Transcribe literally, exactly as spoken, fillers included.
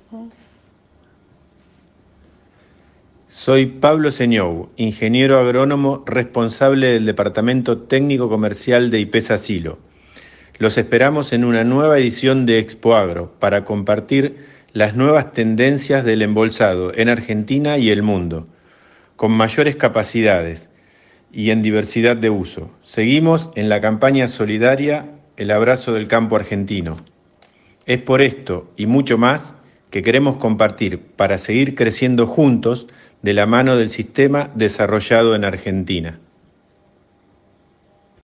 Soy Pablo Señou, ingeniero agrónomo responsable del Departamento Técnico Comercial de IPESA Silo. Los esperamos en una nueva edición de Expoagro para compartir las nuevas tendencias del embolsado en Argentina y el mundo, con mayores capacidades y en diversidad de uso. Seguimos en la campaña solidaria El Abrazo del Campo Argentino. Es por esto y mucho más que queremos compartir para seguir creciendo juntos de la mano del sistema desarrollado en Argentina.